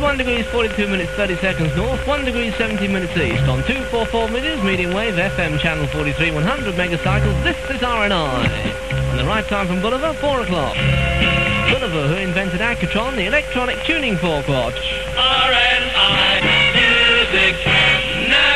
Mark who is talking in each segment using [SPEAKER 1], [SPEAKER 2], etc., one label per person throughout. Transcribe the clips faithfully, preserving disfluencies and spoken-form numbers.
[SPEAKER 1] twenty-one degrees, forty-two minutes, thirty seconds north, one degree, seventy minutes east. On two forty-four meters, medium wave, F M channel forty-three, one hundred megacycles, this is R N I. And the right time from Bolivar, four o'clock. Bolivar, who invented Accutron, the electronic tuning fork watch.
[SPEAKER 2] R N I Music Now!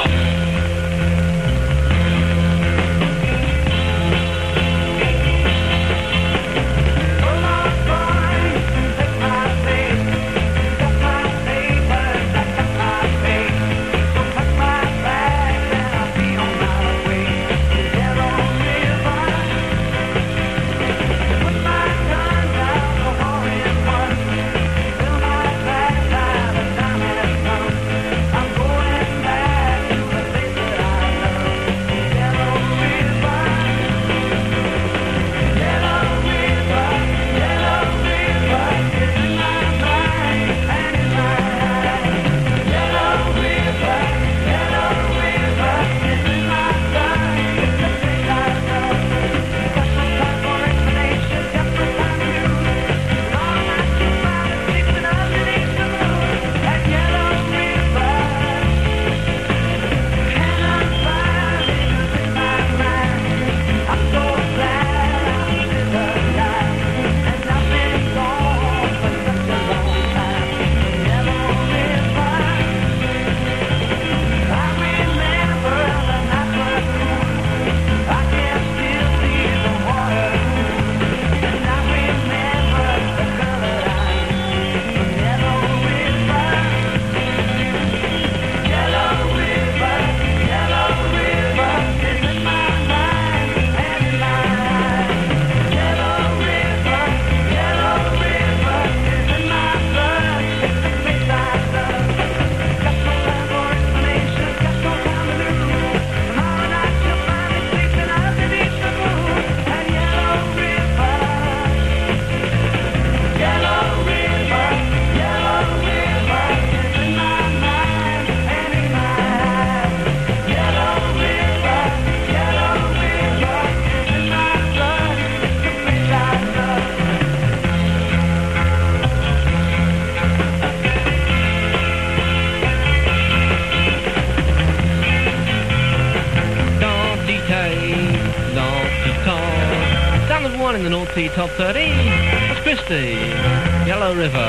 [SPEAKER 1] In the North Sea Top thirty, that's Christie, Yellow River.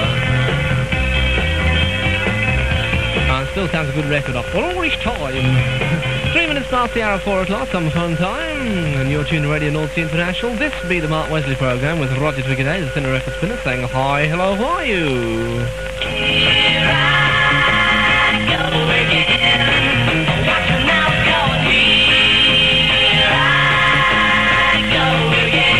[SPEAKER 1] Uh, still sounds a good record off for all this time. Three minutes past the hour of four o'clock, some fun time, and you're tuned to Radio North Sea International. This be the Mark Wesley programme with Roger Twickenham, the Centre Record Spinner, saying hi, hello, how are you?
[SPEAKER 2] Here I go again, watching out for me. Here I go again.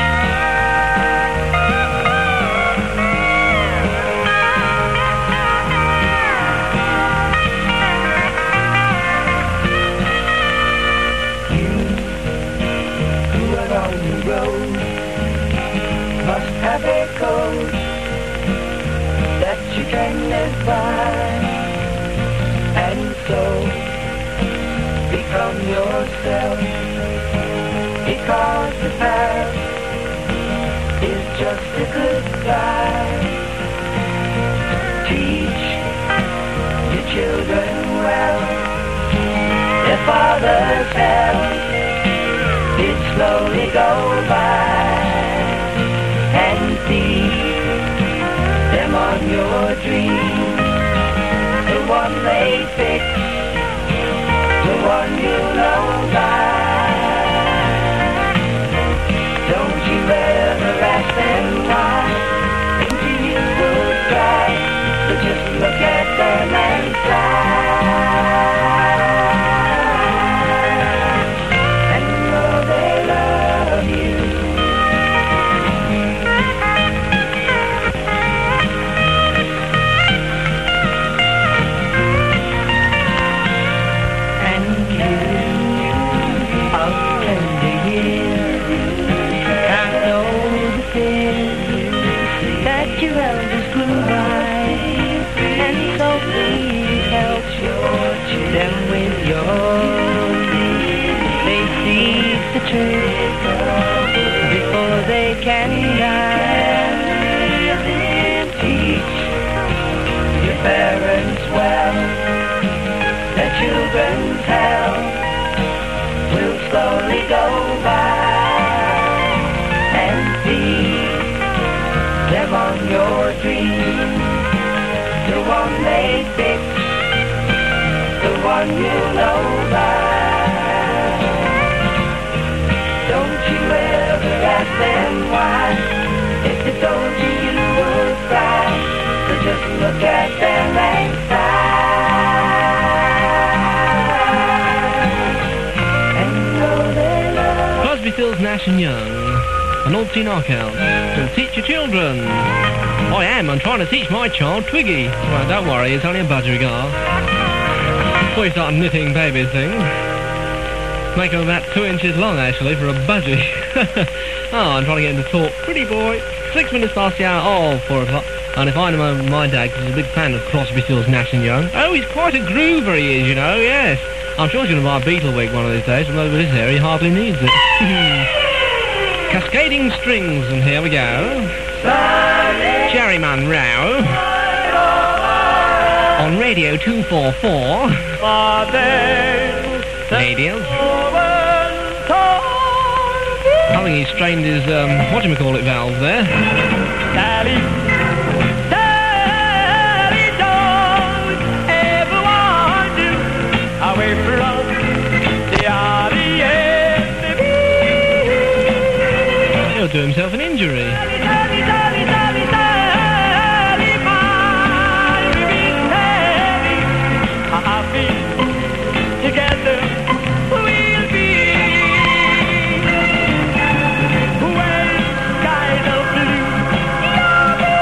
[SPEAKER 3] Have a code that you can live by, and so become yourself, because the past is just a goodbye. Teach your children well, their father's help, it slowly go by. And feed them on your dreams, the one they fix, the one you know by. Don't you ever ask them why, thinking you would try, but just look at them and sigh. And know they love you. the one they pick, the one you know by. Don't you ever ask them why. If they told you, you would cry. So just look at them and sigh. And know they love.
[SPEAKER 1] Crosby, Stills, Nash and Young. A naughty knockout. To teach your children. I am. I'm trying to teach my child Twiggy. Well, don't worry. It's only a budgerigar. Before you start knitting baby things. Make them about two inches long, actually, for a budgie. Oh, I'm trying to get him to talk. Pretty boy. Six minutes past the hour. Oh, four o'clock. And if I know my, my dad, because he's a big fan of Crosby, Stills, Nash and Young. Oh, he's quite a groover, he is, you know, yes. I'm sure he's going to buy a Beatle wig one of these days, although with his hair, he hardly needs it. Cascading Strings, and here we go. Jerry Monroe. On Radio two forty-four. Ladies. I think he strained his, um, whatchamacallit valve there.
[SPEAKER 2] Daddy, Daddy, don't ever want to away from the audience.
[SPEAKER 1] He'll do himself an injury.
[SPEAKER 2] Daddy, Daddy, Daddy, Daddy, Daddy, my baby, Daddy, happy together we'll be. When skies are blue, you'll be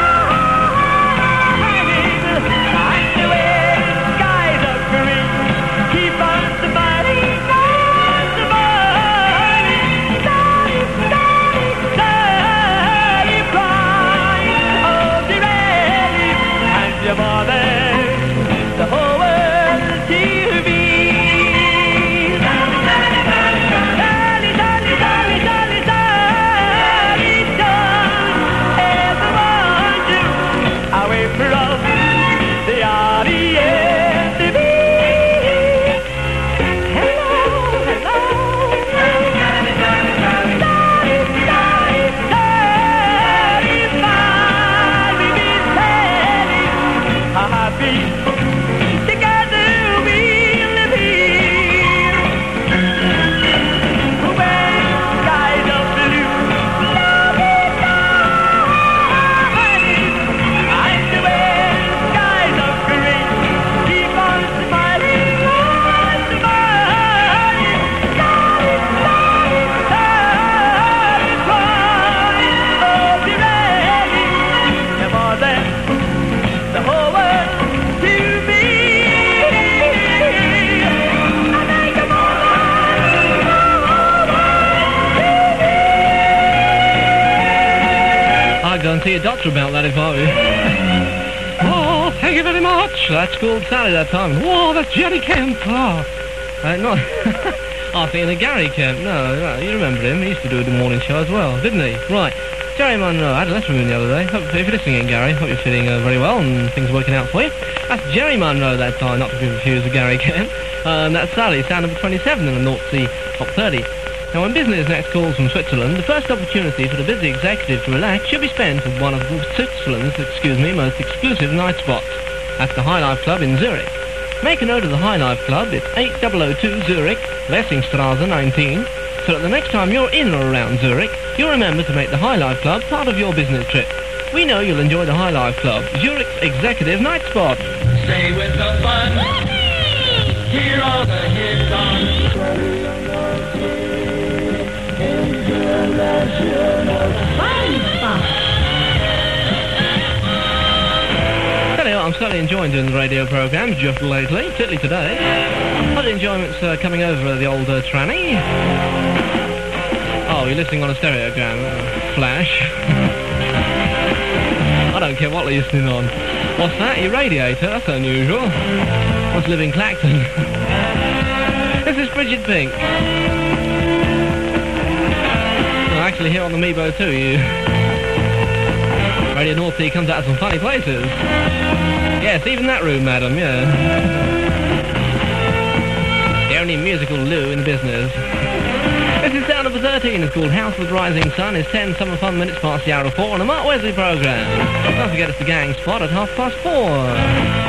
[SPEAKER 2] shining. And when skies are green, keep on smiling, on smiling. Daddy, Daddy, Daddy, bright, oh, dearly, and your mother, the whole world to be. Daddy, Daddy, Daddy, Daddy, Daddy, Daddy, Daddy, don't ever want you away from the audience. Hello, hello. Daddy, Daddy, Daddy, Daddy, Daddy, Daddy, my baby, Daddy, happy together we'll be. When skies are blue, love is shining. And when skies are green, keep on smiling, on smiling. Daddy, Daddy, Daddy, bright, oh, be ready. Your mother, the whole world to be. I make a
[SPEAKER 1] I'd go and see a doctor about that if I were you. Oh, thank you very much. That's called Sally that time. Whoa, that's Jerry Kemp. Oh. Uh, not... I was thinking of Gary Kemp. No, no, you remember him. He used to do the morning show as well, didn't he? Right. Jerry Monroe. I had a lesson with him the other day. Hope, if you're listening in, Gary, hope you're feeling uh, very well and things are working out for you. That's Jerry Monroe that time, not to be confused with Gary Kemp. Uh, and that's Sally, sound number twenty-seven in the North Sea Top thirty. Now, when business next calls from Switzerland, the first opportunity for the busy executive to relax should be spent with one of Switzerland's, excuse me, most exclusive night spots. That's the High Life Club in Zurich. Make a note of the High Life Club. It's eight thousand two Zurich, Lessingstrasse nineteen. So that the next time you're in or around Zurich, you'll remember to make the High Life Club part of your business trip. We know you'll enjoy the High Life Club, Zurich's executive night spot.
[SPEAKER 2] Stay with the fun. Hear all the hits on.
[SPEAKER 1] Tell you what, I'm certainly enjoying doing the radio programmes just lately, particularly today. A lot of enjoyment's uh, coming over the old uh, tranny. Oh, you're listening on a stereogram. Uh, flash. I don't care what you're listening on. What's that? Your radiator? That's unusual. Must live in Clacton. This is Bridget Pink. Oh, actually, here on the Meebo too, you... Radio North Sea comes out of some funny places. Yes, even that room, madam, yeah. The only musical loo in the business. This is sound number thirteen. It's called House with Rising Sun. It's ten summer fun minutes past the hour of four on the Mark Wesley programme. Don't forget it's the gang spot at half past four.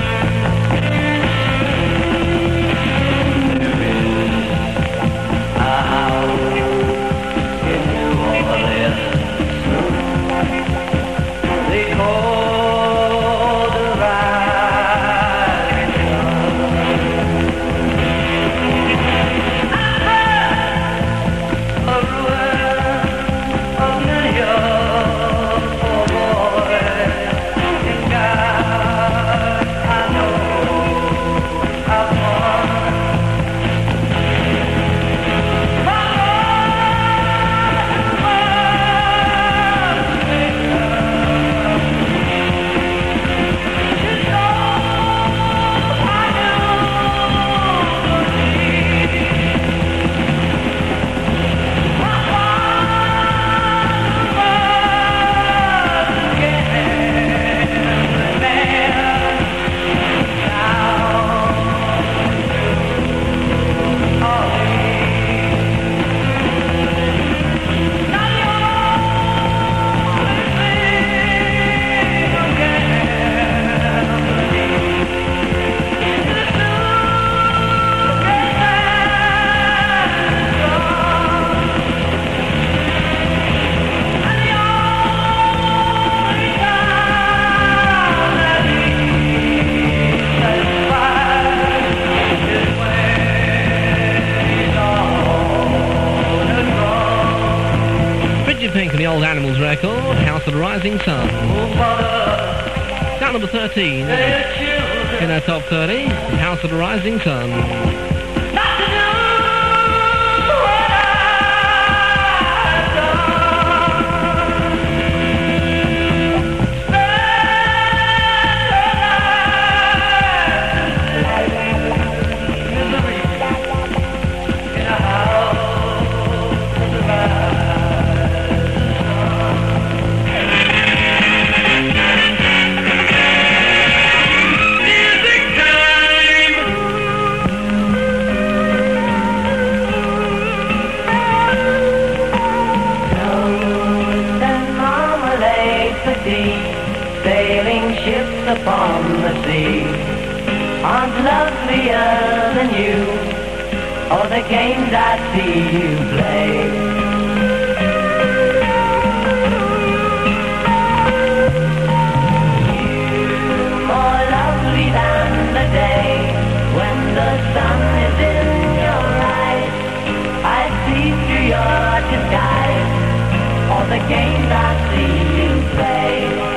[SPEAKER 1] Pink and the Old Animals record, House of the Rising Sun. Sound number thirteen in our top thirty, House of the Rising Sun.
[SPEAKER 3] Upon the sea aren't lovelier than you, or the games I see you play. You more lovely than the day when the sun is in your eyes. I see through your disguise all the games I see you play.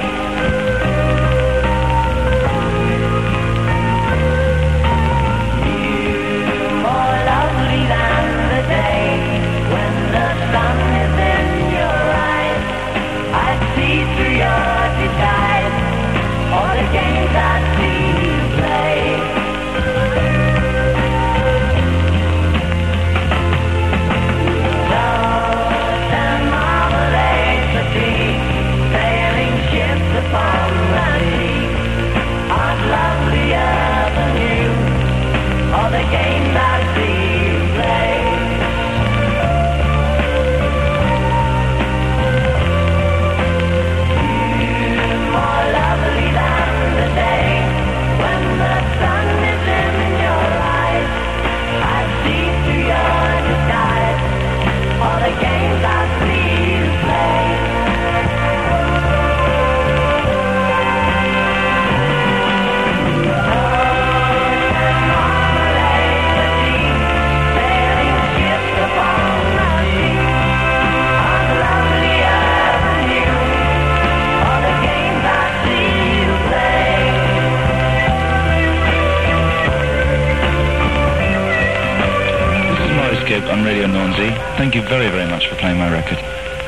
[SPEAKER 4] On Radio Nornsey. Thank you very, very much for playing my record.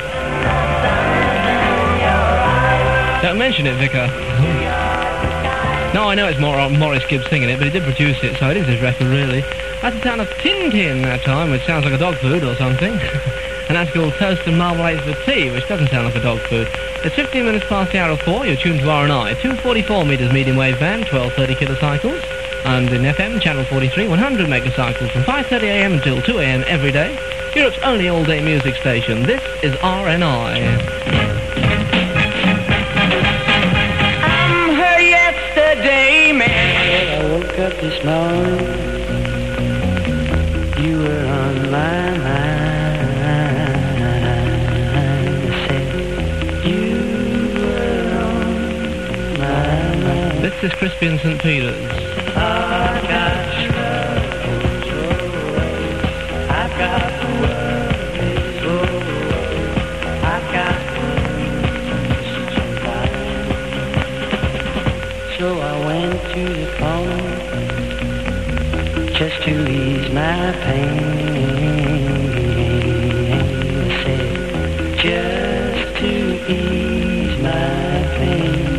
[SPEAKER 1] Don't mention it, Vicar. No, I know it's more Maurice Gibb singing it, but he did produce it, so it is his record, really. That's the sound of Tintin that time, which sounds like a dog food or something. And that's called Toast and Marmalade for Tea, which doesn't sound like a dog food. It's fifteen minutes past the hour of four. You're tuned to R and I. two forty-four metres medium wave band, twelve thirty kilocycles. and in F M, channel forty-three, one hundred megacycles from five thirty a m until two a m every day. Europe's only all-day music station. This is R N I.
[SPEAKER 3] I'm her yesterday man. I woke up this morning, you were on my mind. I said, you were on my mind.
[SPEAKER 1] This is Crispy and Saint Peter's.
[SPEAKER 3] I got troubles, oh, I've got worries, oh, I've got worries to find. So I went to the phone just to ease my pain. I said, just to ease my pain.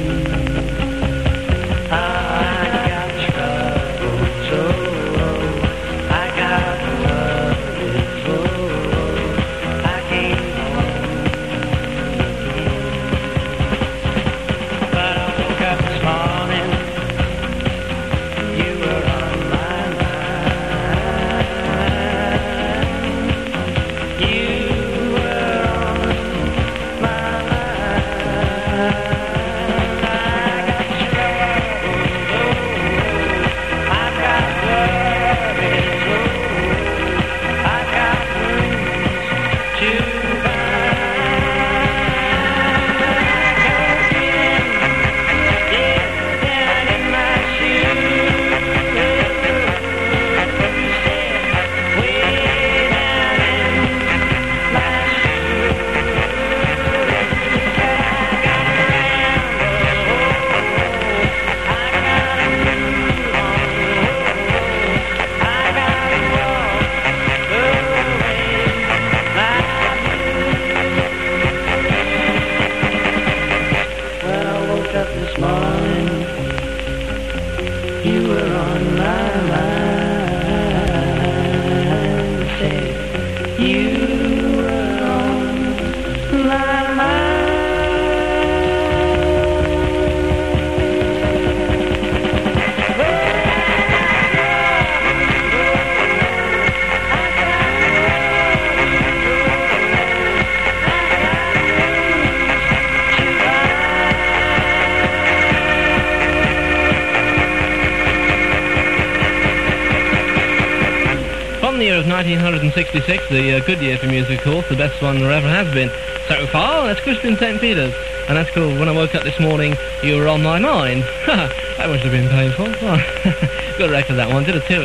[SPEAKER 1] nineteen sixty-six, the uh, good year for music, of course, the best one there ever has been so far. That's Crispy and Saint Peter's, and that's called When I Woke Up This Morning, You Were On My Mind. That must have been painful. Got a record that one, did a tour,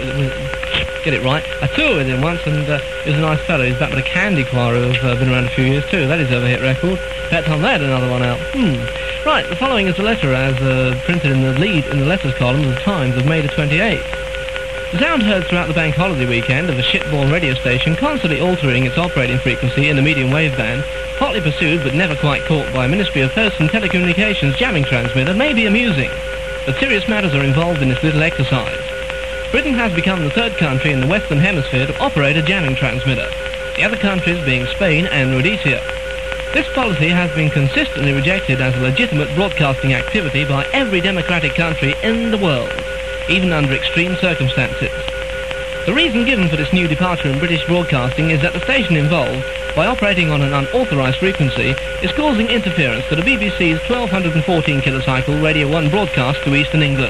[SPEAKER 1] get it right, a tour with him once, and uh, he was a nice fellow. He's back with a Candy Choir who've uh, been around a few years too. That is a hit record. That time they had another one out. Hmm. Right, the following is a letter as uh, printed in the lead in the letters column of the Times of May the twenty-eighth. The sound heard throughout the bank holiday weekend of a shipborne radio station constantly altering its operating frequency in the medium wave band, hotly pursued but never quite caught by a Ministry of Posts and Telecommunications jamming transmitter, may be amusing, but serious matters are involved in this little exercise. Britain has become the third country in the Western Hemisphere to operate a jamming transmitter, the other countries being Spain and Rhodesia. This policy has been consistently rejected as a legitimate broadcasting activity by every democratic country in the world, even under extreme circumstances. The reason given for this new departure in British broadcasting is that the station involved, by operating on an unauthorised frequency, is causing interference to the B B C's twelve fourteen kilocycle Radio one broadcast to Eastern England.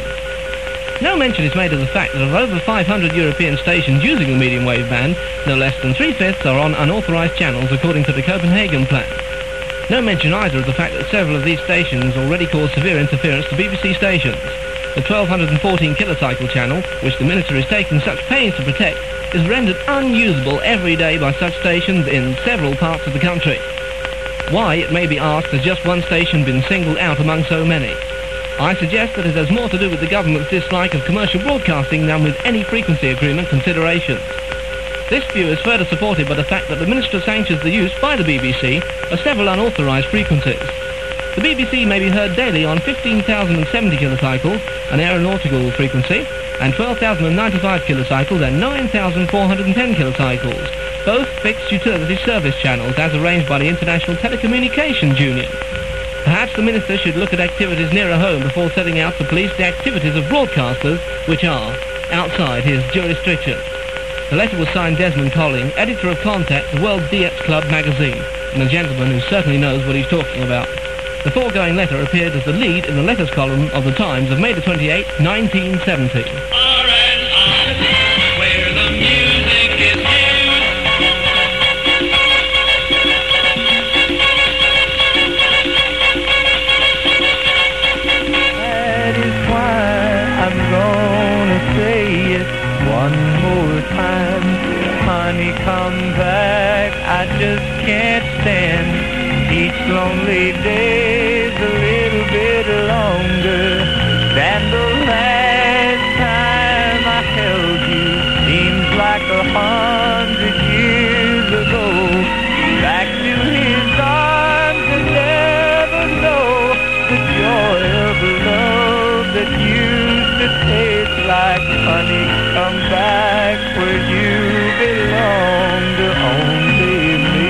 [SPEAKER 1] No mention is made of the fact that of over five hundred European stations using the medium wave band, no less than three-fifths are on unauthorised channels according to the Copenhagen plan. No mention either of the fact that several of these stations already cause severe interference to B B C stations. The twelve fourteen kilocycle channel, which the Minister is taking such pains to protect, is rendered unusable every day by such stations in several parts of the country. Why, it may be asked, has just one station been singled out among so many? I suggest that it has more to do with the government's dislike of commercial broadcasting than with any frequency agreement considerations. This view is further supported by the fact that the Minister sanctions the use by the B B C of several unauthorised frequencies. The B B C may be heard daily on fifteen thousand seventy kilocycles, an aeronautical frequency, and twelve thousand ninety-five kilocycles and nine thousand four hundred ten kilocycles, both fixed utility service channels as arranged by the International Telecommunications Union. Perhaps the minister should look at activities nearer home before setting out to police the activities of broadcasters which are outside his jurisdiction. The letter was signed Desmond Colling, editor of Contact, the World D X Club magazine, and a gentleman who certainly knows what he's talking about. The foregoing letter appeared as the lead in the letters column of the Times of May the twenty-eighth, nineteen seventy.
[SPEAKER 2] R and I, where the music is used.
[SPEAKER 3] That is why I'm gonna say it one more time. Honey, come back, I just can't stand each lonely day's a little bit longer than the last time I held you. Seems like a hundred years ago. Back to his arms and never know the joy of love that used to taste like honey. Come back where you belong to only me.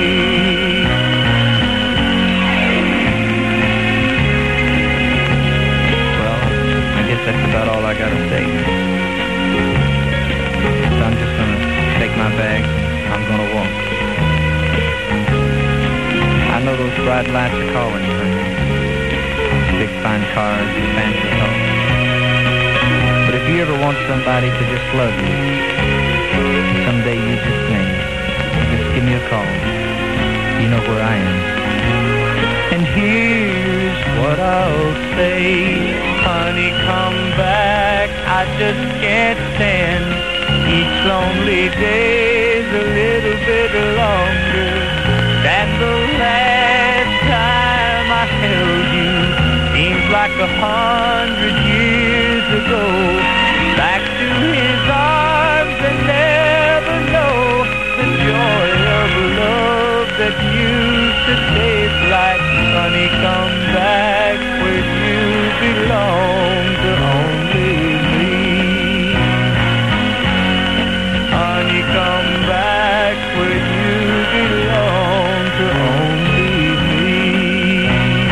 [SPEAKER 3] That's about all I gotta say. So I'm just gonna take my bag, I'm gonna walk. I know those bright lights are calling you, honey. Big fine cars and fancy talk. But if you ever want somebody to just love you, someday you just sing, just give me a call. You know where I am. And here's what I'll say. Honey, come back, I just can't stand each lonely day's a little bit longer than the last time I held you. Seems like a hundred years ago. Back to his arms and never know the joy of love that used to taste like honey. Come back where you belong to only me. Honey, come back where you belong to only me.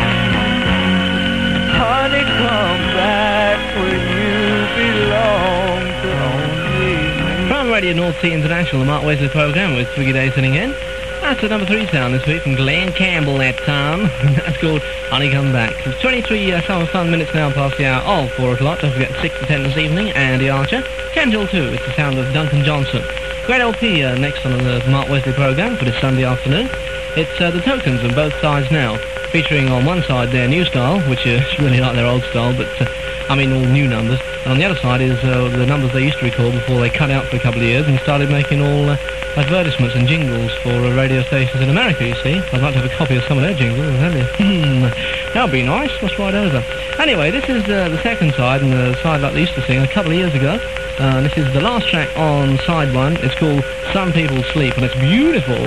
[SPEAKER 3] Honey, come back where you belong to only me.
[SPEAKER 1] From Radio North Sea International, the Mark Wesley programme with Twiggy Day sitting in. That's the number three sound this week from Glenn Campbell that time. That's called Honey Come Back. It's twenty-three uh, summer fun minutes now past the hour of four o'clock. Don't forget six to ten this evening, Andy Archer. ten till two, it's the sound of Duncan Johnson. Great L P uh, next on the Mark Wesley programme for this Sunday afternoon. It's uh, the Tokens on both sides now, featuring on one side their new style, which is really like their old style, but uh, I mean all new numbers. And on the other side is uh, the numbers they used to record before they cut out for a couple of years and started making all uh, advertisements and jingles for uh, radio stations in America, you see. I'd like to have a copy of some of their jingles, I'll tell you. Hmm, that would be nice. Let's ride over. Anyway, this is uh, the second side, and the side like they used to sing a couple of years ago. Uh, this is the last track on side one. It's called Some People Sleep, and it's beautiful.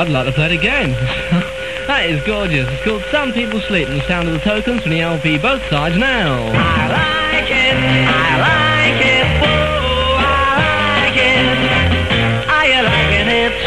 [SPEAKER 1] I'd like to play it again. That is gorgeous. It's called Some People Sleep, and the sound of the Tokens from the L P Both Sides Now.
[SPEAKER 3] I like it, I like it, oh, I like it. Are you liking it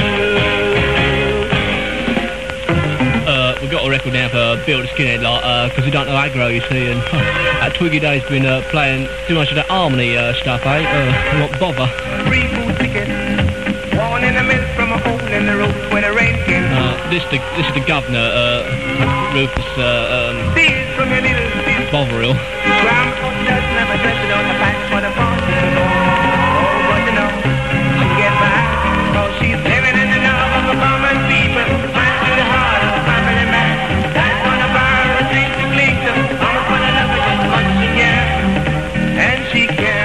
[SPEAKER 3] too?
[SPEAKER 1] Uh, we've got a record now for Bill the Skinhead, like, uh, because we don't know aggro, you see, and that Twiggy Day's been uh, playing too much of that harmony uh, stuff, eh? Uh, what bother.
[SPEAKER 2] Reboot ticket. One in the middle from a hole in the roof where the rain came.
[SPEAKER 1] Uh, this the this is the governor, uh, Rufus, uh, um,
[SPEAKER 2] Steals from your little steal.
[SPEAKER 1] Bovril.
[SPEAKER 2] Grandpa does never dress it on the back for the party to go. Oh, but you know, she get back. Oh, she's living in the love of the common people. Right to the heart of the family man. That's on a bar, a drink to clean to. Mama for the love of just as much as she can. And she can.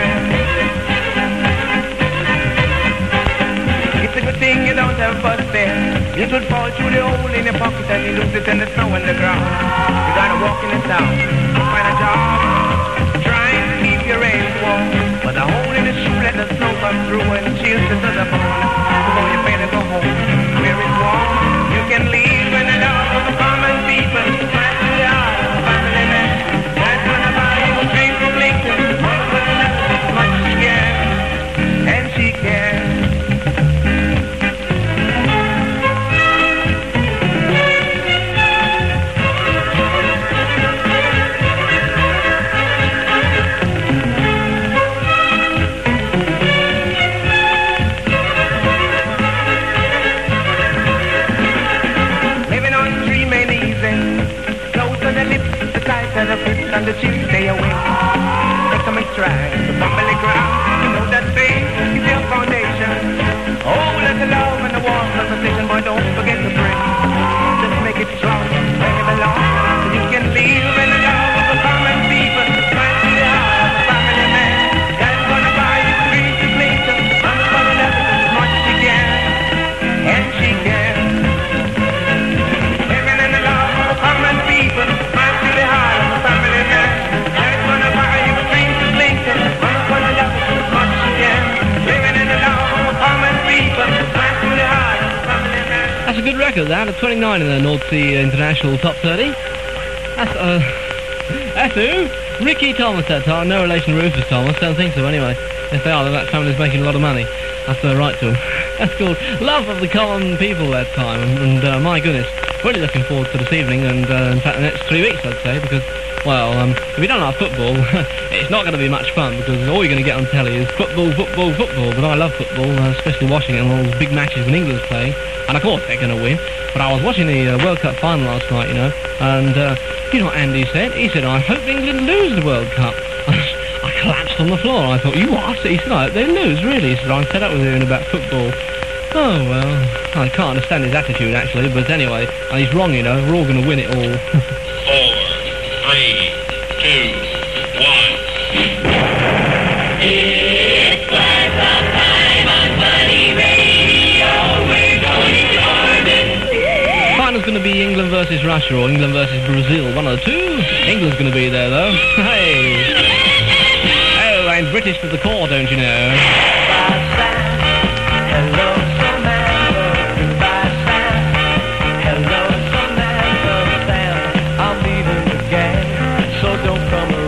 [SPEAKER 2] It's a good thing you don't have a bus fare. It would fall through the hole in your pocket and you lose it in the snow and the ground. You gotta walk in the town, find a job, trying to keep your reins warm. But the hole in the shoe let the snow come through and chills you to the bone. Before you better go home, where it's warm, you can leave in the love of the common people. Right to the heart of the family man. That's gonna buy you a drink from Lincoln. One for the love as much as she can, and she can. And the fists and the chin stay away. Take some try the bumbly ground. You know that faith is your foundation. Oh, let the love and the warmth of the station, boy, don't forget to pray. Just make it strong, bring it along. So you can live in the love of the common people. Right to the heart of the family man. That's gonna buy you three to blink. I'm gonna love it as much as she can. And she can. Living in the love of the common people. Right to the heart.
[SPEAKER 1] That's a good record, that, at twenty-nine in the North Sea International Top thirty. That's, uh, that's who? Ricky Thomas that time, no relation to Rufus Thomas, don't think so anyway. If they are, then that family's making a lot of money. That's their right to them. That's called Love of the Common People that time, and, and uh, my goodness, really looking forward to this evening, and uh, in fact the next three weeks I'd say, because, well, um, if you don't like football, it's not going to be much fun, because all you're going to get on telly is football, football, football, but I love football, uh, especially watching it in all those big matches when England's playing, and of course they're going to win, but I was watching the uh, World Cup final last night, you know, and uh, you know what Andy said? He said, I hope England lose the World Cup. I collapsed on the floor, I thought, you what? He said, I hope they lose, really. He said, I'm fed up with hearing about football. Oh, well, I can't understand his attitude, actually, but anyway, and he's wrong, you know, we're all going to win it all.
[SPEAKER 5] Four, three, two, one.
[SPEAKER 3] It's like the time on Funny Radio. We're going Jordan.
[SPEAKER 1] Final's going to be England versus Russia or England versus Brazil, one of the two. England's going to be there, though. Hey! Oh, and British to the core, don't you know?
[SPEAKER 3] Hello, Samantha. Goodbye, Sam. Hello, Samantha. Sam, I'm leaving the gang, so don't come around.